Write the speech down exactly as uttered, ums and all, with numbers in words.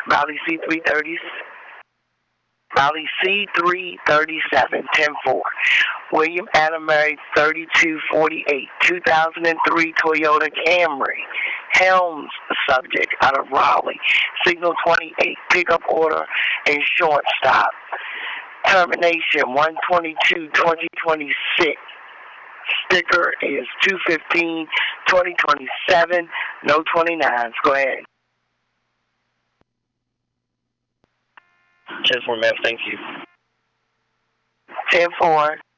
Raleigh C three thirty. Raleigh C three thirty-seven, ten four. William Adam Murray, thirty-two forty-eight, two thousand three Toyota Camry. Helms subject out of Raleigh. Signal twenty-eight, pickup order and shortstop. Termination one twenty-two twenty twenty-six. Sticker is two fifteen twenty twenty-seven. No twenty-nines. Go ahead. ten four, ma'am. Thank you. ten four.